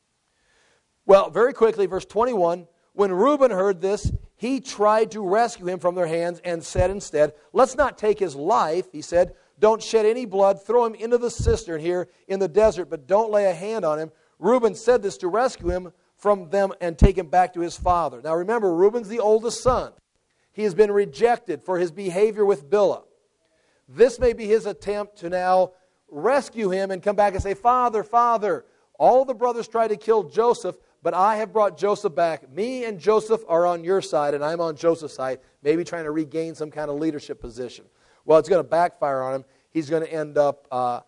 S1: Well, very quickly, verse 21, when Reuben heard this, he tried to rescue him from their hands and said instead, let's not take his life, he said. Don't shed any blood. Throw him into the cistern here in the desert, but don't lay a hand on him. Reuben said this to rescue him from them and take him back to his father. Now remember, Reuben's the oldest son. He has been rejected for his behavior with Bilhah. This may be his attempt to now rescue him and come back and say, Father, Father, all the brothers tried to kill Joseph, but I have brought Joseph back. Me and Joseph are on your side, and I'm on Joseph's side, maybe trying to regain some kind of leadership position. Well, it's going to backfire on him. He's going to end up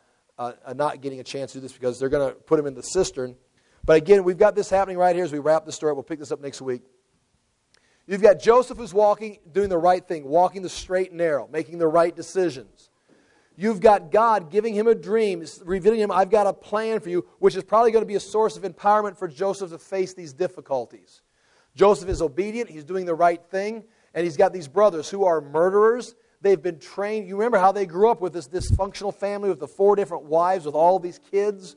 S1: not getting a chance to do this because they're going to put him in the cistern. But again, we've got this happening right here as we wrap the story. We'll pick this up next week. You've got Joseph who's walking, doing the right thing, walking the straight and narrow, making the right decisions. You've got God giving him a dream, revealing to him, I've got a plan for you, which is probably going to be a source of empowerment for Joseph to face these difficulties. Joseph is obedient. He's doing the right thing. And he's got these brothers who are murderers. They've been trained. You remember how they grew up with this dysfunctional family with the 4 different wives with all these kids.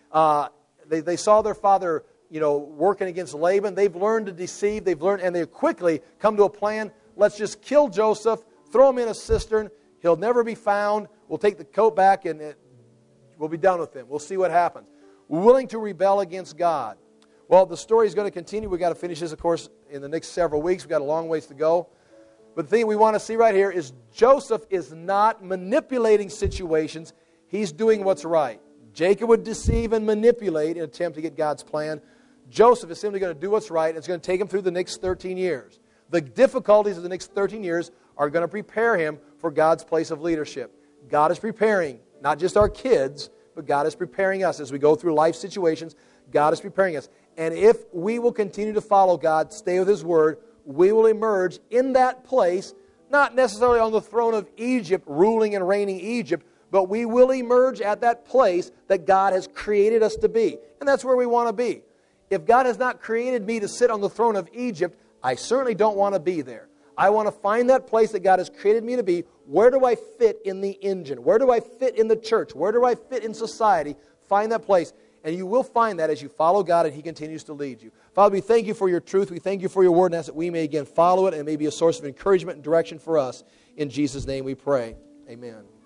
S1: They saw their father, working against Laban. They've learned to deceive. They've learned, and they quickly come to a plan. Let's just kill Joseph, throw him in a cistern. He'll never be found. We'll take the coat back and we'll be done with him. We'll see what happens. We're willing to rebel against God. Well, the story is going to continue. We've got to finish this, of course, in the next several weeks. We've got a long ways to go. But the thing we want to see right here is Joseph is not manipulating situations. He's doing what's right. Jacob would deceive and manipulate in an attempt to get God's plan. Joseph is simply going to do what's right, and it's going to take him through the next 13 years. The difficulties of the next 13 years are going to prepare him for God's place of leadership. God is preparing not just our kids, but God is preparing us as we go through life situations. God is preparing us. And if we will continue to follow God, stay with His Word, we will emerge in that place, not necessarily on the throne of Egypt, ruling and reigning Egypt, but we will emerge at that place that God has created us to be. And that's where we want to be. If God has not created me to sit on the throne of Egypt, I certainly don't want to be there. I want to find that place that God has created me to be. Where do I fit in the engine? Where do I fit in the church? Where do I fit in society? Find that place. And you will find that as you follow God and He continues to lead you. Father, we thank You for Your truth. We thank You for Your word, and ask that we may again follow it and it may be a source of encouragement and direction for us. In Jesus' name we pray. Amen.